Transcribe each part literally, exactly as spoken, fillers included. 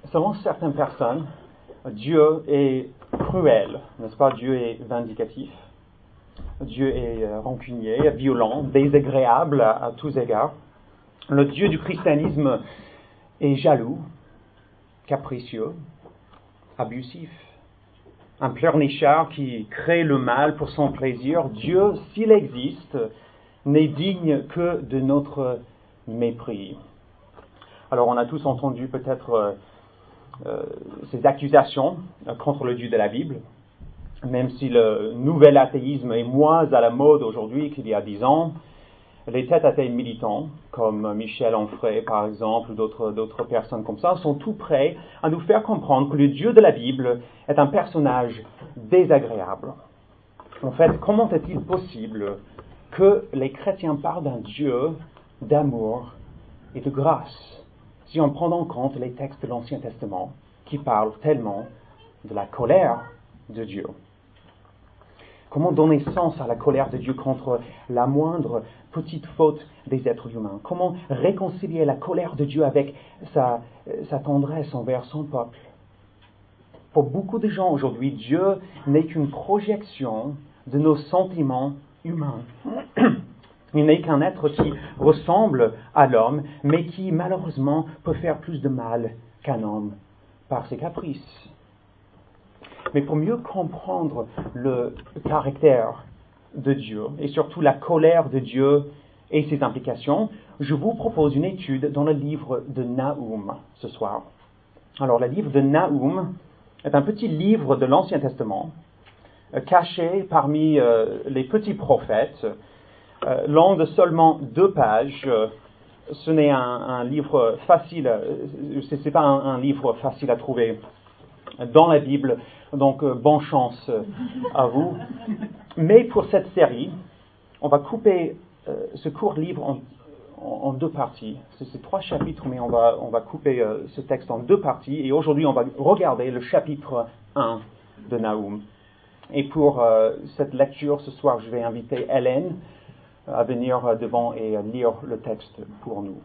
selon certaines personnes, Dieu est cruel, n'est-ce pas? Dieu est vindicatif. Dieu est euh, rancunier, violent, désagréable à, à tous égards. Le Dieu du christianisme est jaloux, capricieux, abusif. Un pleurnichard qui crée le mal pour son plaisir. Dieu, s'il existe, n'est digne que de notre mépris. Alors on a tous entendu peut-être euh, euh, ces accusations euh, contre le Dieu de la Bible. Même si le nouvel athéisme est moins à la mode aujourd'hui qu'il y a dix ans, les têtes athées militants, comme Michel Onfray par exemple, ou d'autres, d'autres personnes comme ça, sont tout prêts à nous faire comprendre que le Dieu de la Bible est un personnage désagréable. En fait, comment est-il possible que les chrétiens parlent d'un Dieu d'amour et de grâce, si on prend en compte les textes de l'Ancien Testament qui parlent tellement de la colère de Dieu? Comment donner sens à la colère de Dieu contre la moindre petite faute des êtres humains? Comment réconcilier la colère de Dieu avec sa, sa tendresse envers son peuple? Pour beaucoup de gens aujourd'hui, Dieu n'est qu'une projection de nos sentiments humains. Il n'est qu'un être qui ressemble à l'homme, mais qui malheureusement peut faire plus de mal qu'un homme par ses caprices. Mais pour mieux comprendre le caractère de Dieu, et surtout la colère de Dieu et ses implications, je vous propose une étude dans le livre de Nahum ce soir. Alors, le livre de Nahum est un petit livre de l'Ancien Testament, euh, caché parmi euh, les petits prophètes, euh, long de seulement deux pages. Euh, ce n'est un, un livre facile, euh, ce n'est pas un, un livre facile à trouver dans la Bible, donc euh, bonne chance euh, à vous. Mais pour cette série, on va couper euh, ce court livre en, en, en deux parties. C'est, c'est trois chapitres, mais on va, on va couper euh, ce texte en deux parties. Et aujourd'hui, on va regarder le chapitre un de Nahum. Et pour euh, cette lecture, ce soir, je vais inviter Hélène à venir devant et lire le texte pour nous.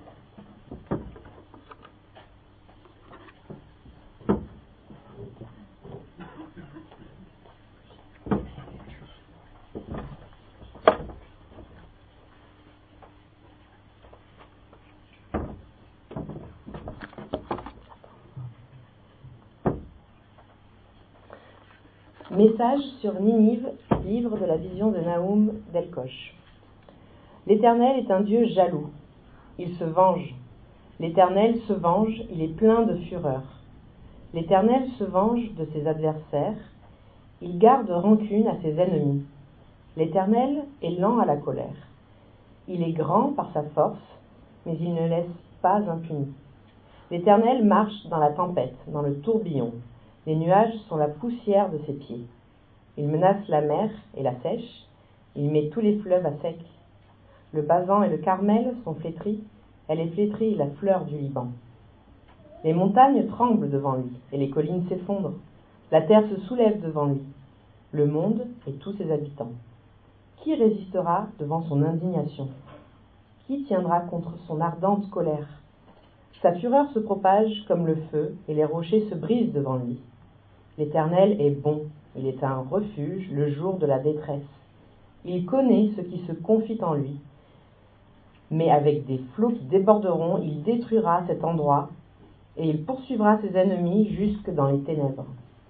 Message sur Ninive, livre de la vision de Nahum d'Elkosh. L'Éternel est un Dieu jaloux. Il se venge. L'Éternel se venge, il est plein de fureur. L'Éternel se venge de ses adversaires. Il garde rancune à ses ennemis. L'Éternel est lent à la colère. Il est grand par sa force, mais il ne laisse pas impuni. L'Éternel marche dans la tempête, dans le tourbillon. Les nuages sont la poussière de ses pieds. Il menace la mer et la sèche. Il met tous les fleuves à sec. Le Basan et le Carmel sont flétris. Elle est flétrie, la fleur du Liban. Les montagnes tremblent devant lui, et les collines s'effondrent. La terre se soulève devant lui, le monde et tous ses habitants. Qui résistera devant son indignation? Qui tiendra contre son ardente colère? Sa fureur se propage comme le feu, et les rochers se brisent devant lui. L'Éternel est bon, il est un refuge le jour de la détresse. Il connaît ceux qui se confient en lui, mais avec des flots qui déborderont, il détruira cet endroit, et il poursuivra ses ennemis jusque dans les ténèbres.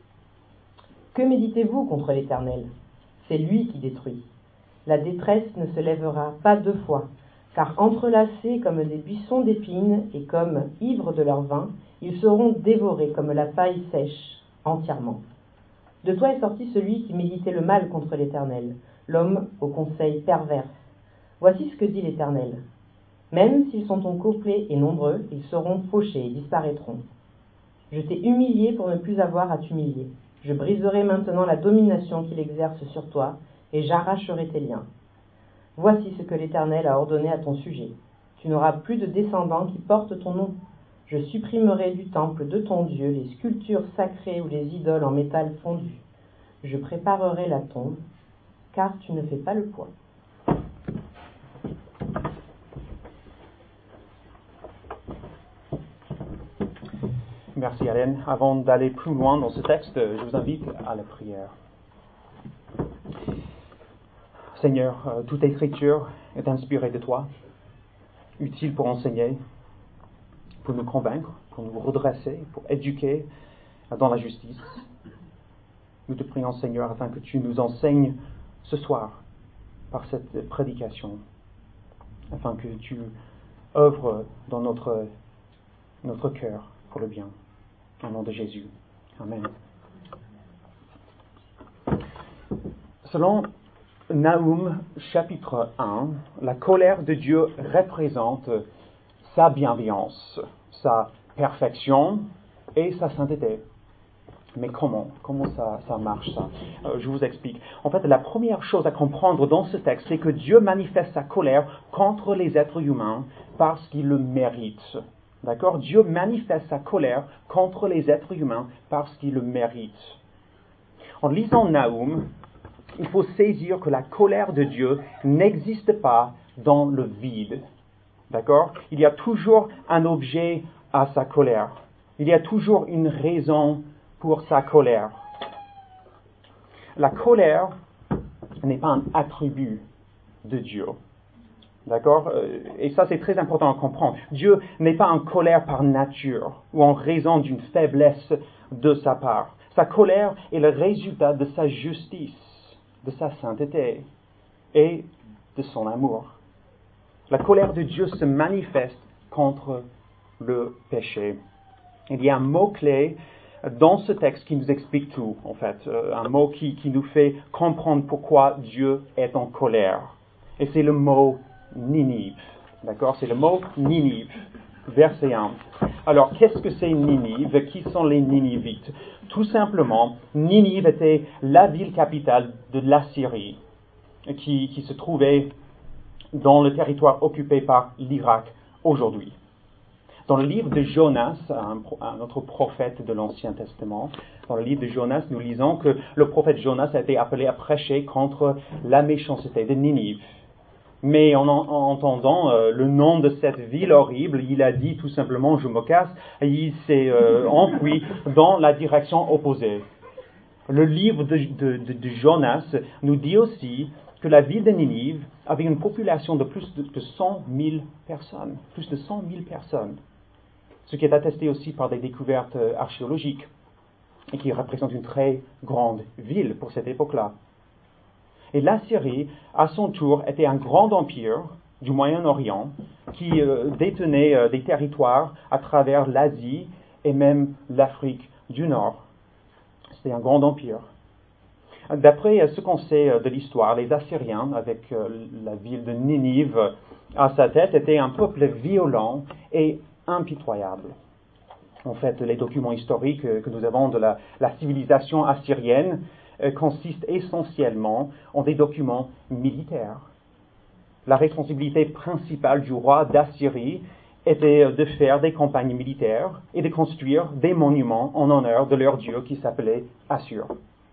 Que méditez-vous contre l'Éternel? C'est lui qui détruit. La détresse ne se lèvera pas deux fois, car entrelacés comme des buissons d'épines et comme ivres de leur vin, ils seront dévorés comme la paille sèche, entièrement. De toi est sorti celui qui méditait le mal contre l'Éternel, l'homme au conseil pervers. Voici ce que dit l'Éternel. Même s'ils sont ton complet et nombreux, ils seront fauchés et disparaîtront. Je t'ai humilié pour ne plus avoir à t'humilier. Je briserai maintenant la domination qu'il exerce sur toi, et j'arracherai tes liens. Voici ce que l'Éternel a ordonné à ton sujet. Tu n'auras plus de descendants qui portent ton nom. Je supprimerai du temple de ton Dieu les sculptures sacrées ou les idoles en métal fondu. Je préparerai la tombe, car tu ne fais pas le poids. Merci Alain. Avant d'aller plus loin dans ce texte, je vous invite à la prière. Seigneur, euh, toute écriture est inspirée de toi, utile pour enseigner, pour nous convaincre, pour nous redresser, pour éduquer dans la justice. Nous te prions, Seigneur, afin que tu nous enseignes ce soir par cette prédication, afin que tu œuvres dans notre, notre cœur pour le bien. Au nom de Jésus. Amen. Selon Nahum chapitre un, la colère de Dieu représente sa bienveillance, sa perfection et sa sainteté. Mais comment Comment ça, ça marche ça euh, Je vous explique. En fait, la première chose à comprendre dans ce texte, c'est que Dieu manifeste sa colère contre les êtres humains parce qu'il le mérite. D'accord ? Dieu manifeste sa colère contre les êtres humains parce qu'il le mérite. En lisant Nahum, il faut saisir que la colère de Dieu n'existe pas dans le vide. D'accord ? Il y a toujours un objet à sa colère. Il y a toujours une raison pour sa colère. La colère n'est pas un attribut de Dieu. D'accord ? Et ça, c'est très important à comprendre. Dieu n'est pas en colère par nature ou en raison d'une faiblesse de sa part. Sa colère est le résultat de sa justice, de sa sainteté et de son amour. La colère de Dieu se manifeste contre le péché. Il y a un mot-clé dans ce texte qui nous explique tout, en fait. Euh, un mot qui, qui nous fait comprendre pourquoi Dieu est en colère. Et c'est le mot Ninive. D'accord ? C'est le mot Ninive. Verset un. Alors, qu'est-ce que c'est Ninive ? Qui sont les Ninivites ? Tout simplement, Ninive était la ville capitale de l'Assyrie, qui, qui se trouvait dans le territoire occupé par l'Irak aujourd'hui. Dans le livre de Jonas, un, un autre prophète de l'Ancien Testament, dans le livre de Jonas, nous lisons que le prophète Jonas a été appelé à prêcher contre la méchanceté de Ninive. Mais en, en entendant euh, le nom de cette ville horrible, il a dit tout simplement « je me casse » et il s'est euh, enfui dans la direction opposée. Le livre de, de, de, de Jonas nous dit aussi que la ville de Ninive avait une population de plus de, de cent mille personnes, plus de cent mille personnes, ce qui est attesté aussi par des découvertes archéologiques et qui représente une très grande ville pour cette époque-là. Et l'Assyrie, à son tour, était un grand empire du Moyen-Orient qui euh, détenait euh, des territoires à travers l'Asie et même l'Afrique du Nord. C'était un grand empire. D'après ce qu'on sait de l'histoire, les Assyriens, avec euh, la ville de Ninive à sa tête, étaient un peuple violent et impitoyable. En fait, les documents historiques que nous avons de la, la civilisation assyrienne euh, consistent essentiellement en des documents militaires. La responsabilité principale du roi d'Assyrie était de faire des campagnes militaires et de construire des monuments en honneur de leur dieu qui s'appelait Assur.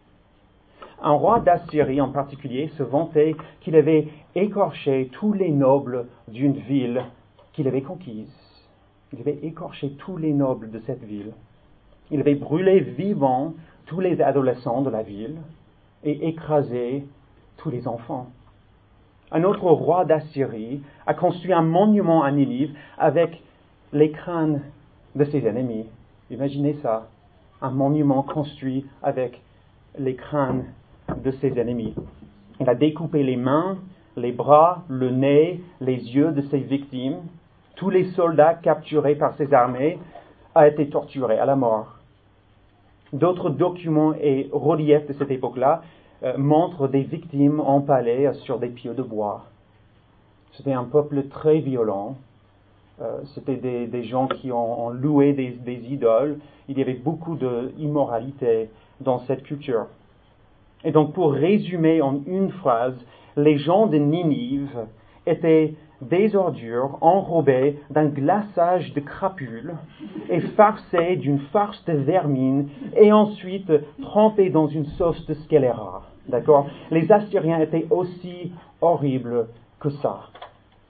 Un roi d'Assyrie en particulier se vantait qu'il avait écorché tous les nobles d'une ville qu'il avait conquise. Il avait écorché tous les nobles de cette ville. Il avait brûlé vivants tous les adolescents de la ville et écrasé tous les enfants. Un autre roi d'Assyrie a construit un monument à Ninive avec les crânes de ses ennemis. Imaginez ça, un monument construit avec les crânes de ses ennemis. Il a découpé les mains, les bras, le nez, les yeux de ses victimes. Tous les soldats capturés par ses armées ont été torturés à la mort. D'autres documents et reliefs de cette époque-là euh, montrent des victimes empalées sur des pieux de bois. C'était un peuple très violent. Euh, c'était des, des gens qui ont, ont loué des, des idoles. Il y avait beaucoup d'immoralité dans cette culture. Et donc, pour résumer en une phrase, les gens de Ninive étaient des ordures enrobées d'un glaçage de crapules et farcées d'une farce de vermine et ensuite trempées dans une sauce de scélérat. D'accord ? Les Assyriens étaient aussi horribles que ça.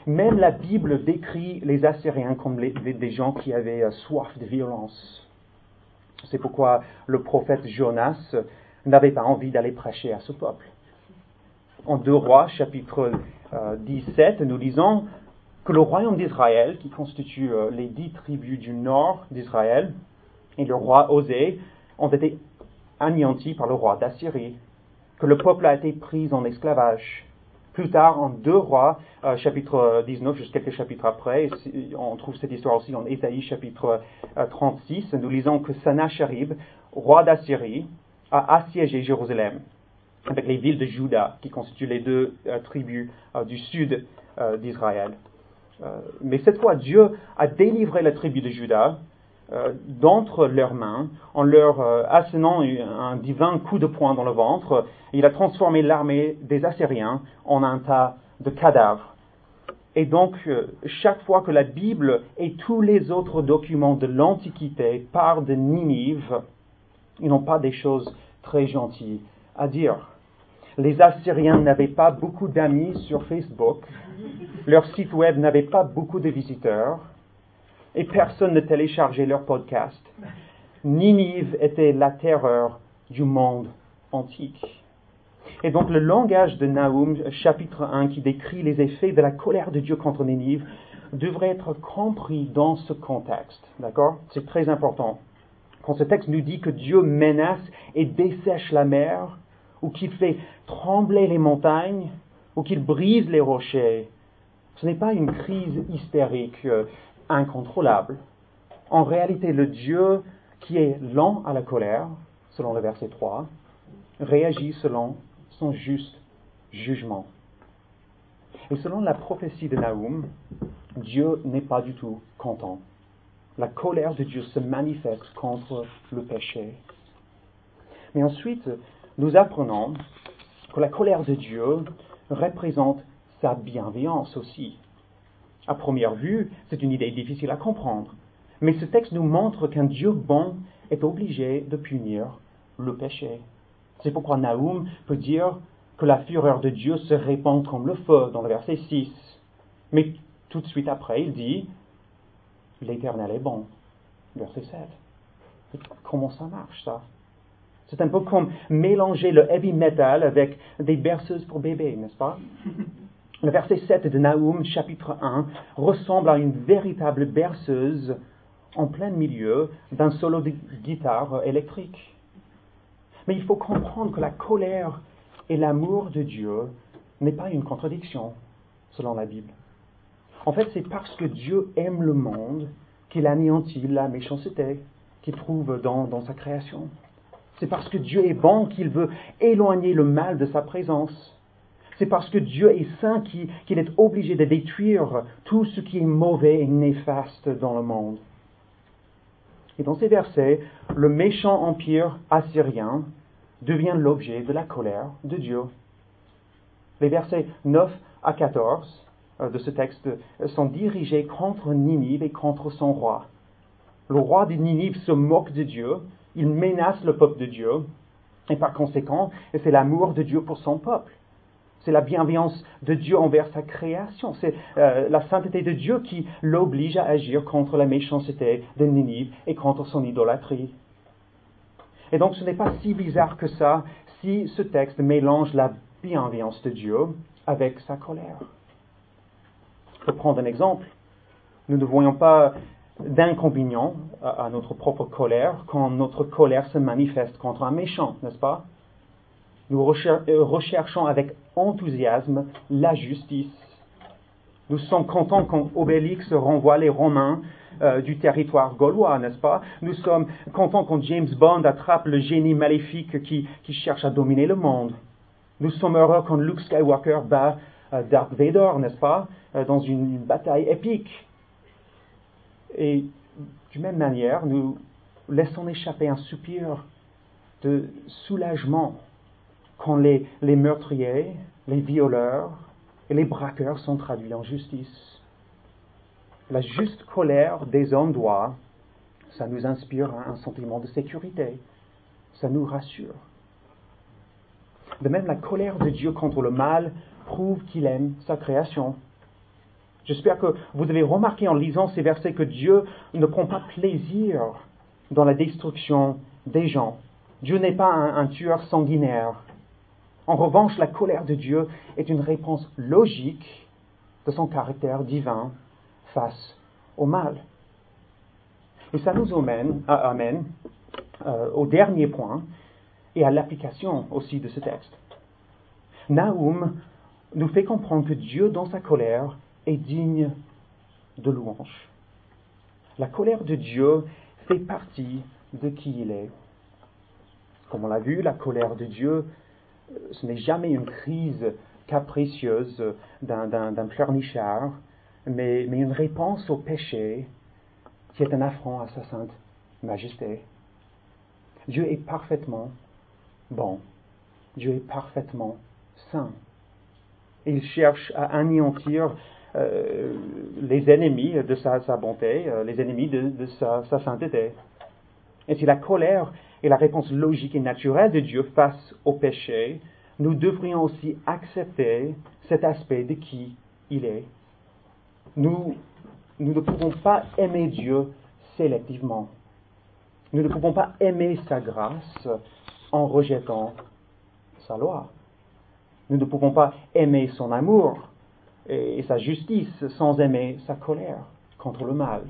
Même la Bible décrit les Assyriens comme les, les, des gens qui avaient euh, soif de violence. C'est pourquoi le prophète Jonas n'avait pas envie d'aller prêcher à ce peuple. En deux Rois, chapitre euh, dix-sept, nous lisons que le royaume d'Israël, qui constitue euh, les dix tribus du nord d'Israël, et le roi Osée, ont été anéantis par le roi d'Assyrie, que le peuple a été pris en esclavage. Plus tard, en deux Rois, euh, chapitre dix-neuf, juste quelques chapitres après, on trouve cette histoire aussi en Ésaïe, chapitre euh, trente-six, nous lisons que Sannachérib, roi d'Assyrie, a assiégé Jérusalem, avec les villes de Juda, qui constituent les deux euh, tribus euh, du sud euh, d'Israël. Euh, mais cette fois, Dieu a délivré la tribu de Juda euh, d'entre leurs mains, en leur euh, assénant un divin coup de poing dans le ventre. Il a transformé l'armée des Assyriens en un tas de cadavres. Et donc, euh, chaque fois que la Bible et tous les autres documents de l'Antiquité parlent de Ninive, ils n'ont pas des choses très gentilles à dire. Les Assyriens n'avaient pas beaucoup d'amis sur Facebook, leur site web n'avait pas beaucoup de visiteurs, et personne ne téléchargeait leur podcast. Ninive était la terreur du monde antique. Et donc le langage de Nahum, chapitre un, qui décrit les effets de la colère de Dieu contre Ninive, devrait être compris dans ce contexte. D'accord ? C'est très important. Quand ce texte nous dit que Dieu menace et dessèche la mer, ou qu'il fait trembler les montagnes, ou qu'il brise les rochers, ce n'est pas une crise hystérique euh, incontrôlable. En réalité, le Dieu qui est lent à la colère, selon le verset trois, réagit selon son juste jugement. Et selon la prophétie de Nahum, Dieu n'est pas du tout content. La colère de Dieu se manifeste contre le péché. Mais ensuite, nous apprenons que la colère de Dieu représente sa bienveillance aussi. À première vue, c'est une idée difficile à comprendre. Mais ce texte nous montre qu'un Dieu bon est obligé de punir le péché. C'est pourquoi Nahum peut dire que la fureur de Dieu se répand comme le feu dans le verset six. Mais tout de suite après, il dit « L'Éternel est bon », verset sept. Comment ça marche, ça ? C'est un peu comme mélanger le heavy metal avec des berceuses pour bébés, n'est-ce pas ? Le verset sept de Nahum, chapitre un, ressemble à une véritable berceuse en plein milieu d'un solo de guitare électrique. Mais il faut comprendre que la colère et l'amour de Dieu n'est pas une contradiction, selon la Bible. En fait, c'est parce que Dieu aime le monde qu'il anéantit la méchanceté qu'il trouve dans, dans sa création. C'est parce que Dieu est bon qu'il veut éloigner le mal de sa présence. C'est parce que Dieu est saint qu'il est obligé de détruire tout ce qui est mauvais et néfaste dans le monde. Et dans ces versets, le méchant empire assyrien devient l'objet de la colère de Dieu. Les versets neuf à quatorze de ce texte sont dirigés contre Ninive et contre son roi. Le roi de Ninive se moque de Dieu, il menace le peuple de Dieu, et par conséquent, c'est l'amour de Dieu pour son peuple. C'est la bienveillance de Dieu envers sa création. C'est euh, la sainteté de Dieu qui l'oblige à agir contre la méchanceté de Ninive et contre son idolâtrie. Et donc ce n'est pas si bizarre que ça si ce texte mélange la bienveillance de Dieu avec sa colère. Pour prendre un exemple, nous ne voyons pas d'inconvénient à, à notre propre colère quand notre colère se manifeste contre un méchant, n'est-ce pas ? Nous recherchons avec enthousiasme la justice. Nous sommes contents quand Obélix renvoie les Romains euh, du territoire gaulois, n'est-ce pas ? Nous sommes contents quand James Bond attrape le génie maléfique qui, qui cherche à dominer le monde. Nous sommes heureux quand Luke Skywalker bat euh, Darth Vader, n'est-ce pas ? euh, Dans une, une bataille épique. Et d'une même manière, nous laissons échapper un soupir de soulagement quand les, les meurtriers, les violeurs et les braqueurs sont traduits en justice. La juste colère des hommes doit, ça nous inspire un, un sentiment de sécurité, ça nous rassure. De même, la colère de Dieu contre le mal prouve qu'il aime sa création. J'espère que vous avez remarqué en lisant ces versets que Dieu ne prend pas plaisir dans la destruction des gens. Dieu n'est pas un, un tueur sanguinaire. En revanche, la colère de Dieu est une réponse logique de son caractère divin face au mal. Et ça nous amène, euh, amène euh, au dernier point et à l'application aussi de ce texte. Nahum nous fait comprendre que Dieu, dans sa colère, est digne de louange. La colère de Dieu fait partie de qui il est. Comme on l'a vu, la colère de Dieu, ce n'est jamais une crise capricieuse d'un, d'un, d'un pleurnichard, mais, mais une réponse au péché qui est un affront à sa sainte majesté. Dieu est parfaitement bon. Dieu est parfaitement saint. Et il cherche à anéantir euh, les ennemis de sa, sa bonté, euh, les ennemis de, de sa, sa sainteté. Et si la colère est la réponse logique et naturelle de Dieu face au péché, nous devrions aussi accepter cet aspect de qui il est. Nous, nous ne pouvons pas aimer Dieu sélectivement. Nous ne pouvons pas aimer sa grâce en rejetant sa loi. Nous ne pouvons pas aimer son amour et sa justice sans aimer sa colère contre le mal.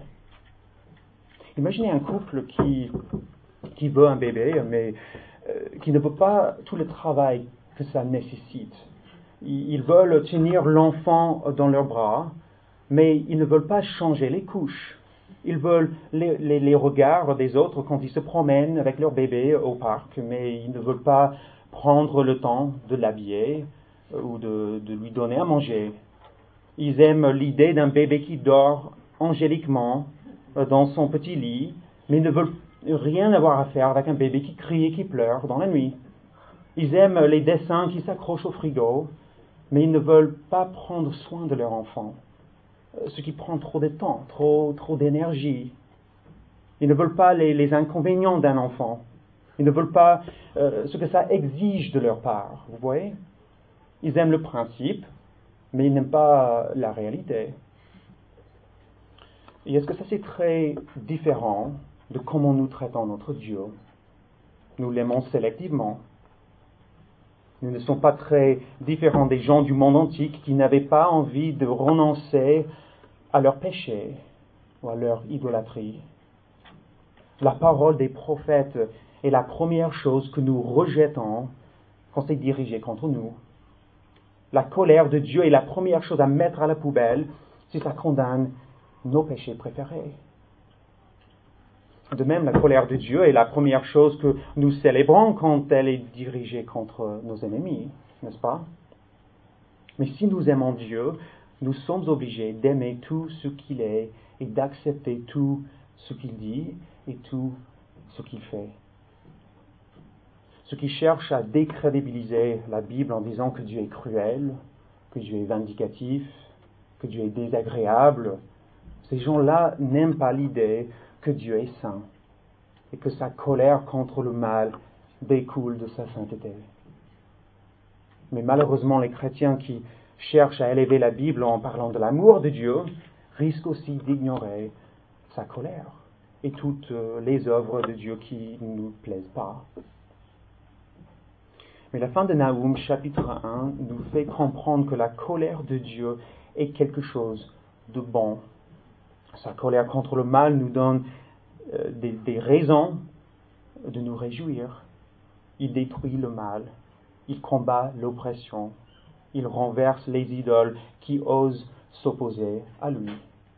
Imaginez un couple qui, qui veut un bébé, mais euh, qui ne veut pas tout le travail que ça nécessite. Ils veulent tenir l'enfant dans leurs bras, mais ils ne veulent pas changer les couches. Ils veulent les, les, les regards des autres quand ils se promènent avec leur bébé au parc, mais ils ne veulent pas prendre le temps de l'habiller ou de, de lui donner à manger. Ils aiment l'idée d'un bébé qui dort angéliquement dans son petit lit, mais ils ne veulent rien avoir à faire avec un bébé qui crie et qui pleure dans la nuit. Ils aiment les dessins qui s'accrochent au frigo, mais ils ne veulent pas prendre soin de leur enfant, ce qui prend trop de temps, trop, trop d'énergie. Ils ne veulent pas les, les inconvénients d'un enfant. Ils ne veulent pas euh, ce que ça exige de leur part, vous voyez? Ils aiment le principe, mais ils n'aiment pas la réalité. Et est-ce que ça c'est très différent de comment nous traitons notre Dieu? Nous l'aimons sélectivement. Nous ne sommes pas très différents des gens du monde antique qui n'avaient pas envie de renoncer à leur péché ou à leur idolâtrie. La parole des prophètes est la première chose que nous rejetons quand c'est dirigé contre nous. La colère de Dieu est la première chose à mettre à la poubelle si ça condamne nos péchés préférés. De même, la colère de Dieu est la première chose que nous célébrons quand elle est dirigée contre nos ennemis, n'est-ce pas? Mais si nous aimons Dieu, nous sommes obligés d'aimer tout ce qu'il est et d'accepter tout ce qu'il dit et tout ce qu'il fait. Ceux qui cherchent à décrédibiliser la Bible en disant que Dieu est cruel, que Dieu est vindicatif, que Dieu est désagréable, ces gens-là n'aiment pas l'idée que Dieu est saint et que sa colère contre le mal découle de sa sainteté. Mais malheureusement, les chrétiens qui cherchent à élever la Bible en parlant de l'amour de Dieu risquent aussi d'ignorer sa colère et toutes les œuvres de Dieu qui ne nous plaisent pas. Mais la fin de Nahum, chapitre un, nous fait comprendre que la colère de Dieu est quelque chose de bon. Sa colère contre le mal nous donne euh, des, des raisons de nous réjouir. Il détruit le mal, il combat l'oppression, il renverse les idoles qui osent s'opposer à lui.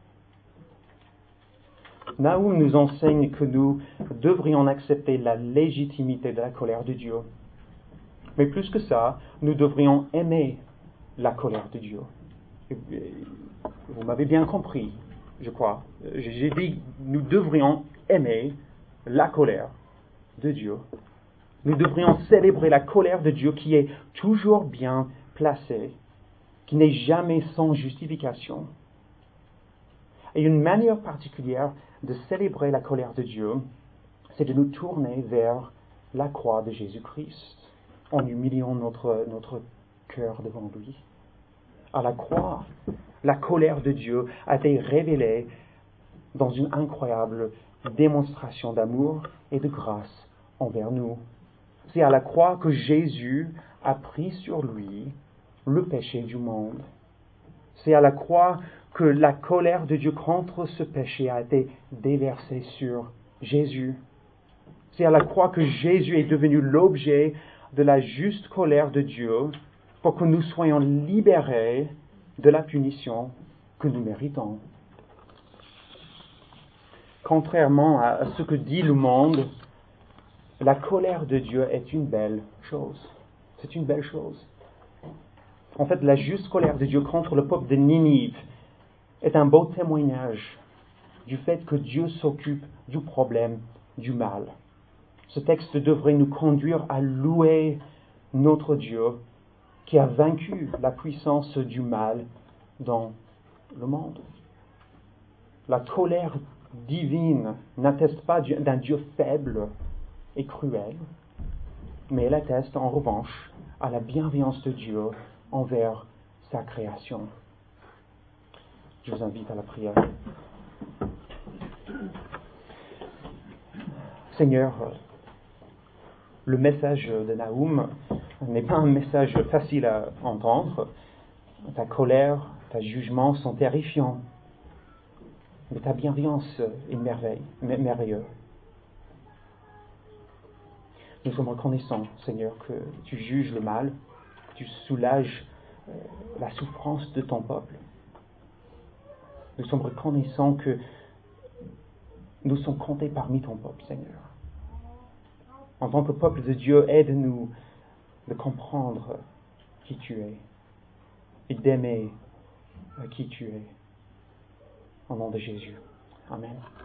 Nahum nous enseigne que nous devrions accepter la légitimité de la colère de Dieu. Mais plus que ça, nous devrions aimer la colère de Dieu. Et, et, vous m'avez bien compris, je crois. J'ai dit, nous devrions aimer la colère de Dieu. Nous devrions célébrer la colère de Dieu qui est toujours bien placée, qui n'est jamais sans justification. Et une manière particulière de célébrer la colère de Dieu, c'est de nous tourner vers la croix de Jésus-Christ, en humiliant notre, notre cœur devant lui. À la croix, La colère de Dieu a été révélée dans une incroyable démonstration d'amour et de grâce envers nous. C'est à la croix que Jésus a pris sur lui le péché du monde. C'est à la croix que la colère de Dieu contre ce péché a été déversée sur Jésus. C'est à la croix que Jésus est devenu l'objet de la juste colère de Dieu pour que nous soyons libérés de la punition que nous méritons. Contrairement à ce que dit le monde, la colère de Dieu est une belle chose. C'est une belle chose. En fait, la juste colère de Dieu contre le peuple de Ninive est un beau témoignage du fait que Dieu s'occupe du problème du mal. Ce texte devrait nous conduire à louer notre Dieu qui a vaincu la puissance du mal dans le monde. La colère divine n'atteste pas d'un Dieu faible et cruel, mais elle atteste en revanche à la bienveillance de Dieu envers sa création. Je vous invite à la prière. Seigneur, le message de Nahum n'est pas un message facile à entendre. Ta colère, ta jugement sont terrifiants, mais ta bienveillance est merveille, merveilleuse. Nous sommes reconnaissants, Seigneur, que tu juges le mal, que tu soulages euh, la souffrance de ton peuple. Nous sommes reconnaissants que nous sommes comptés parmi ton peuple, Seigneur. En tant que peuple de Dieu, aide-nous de comprendre qui tu es et d'aimer qui tu es. Au nom de Jésus. Amen.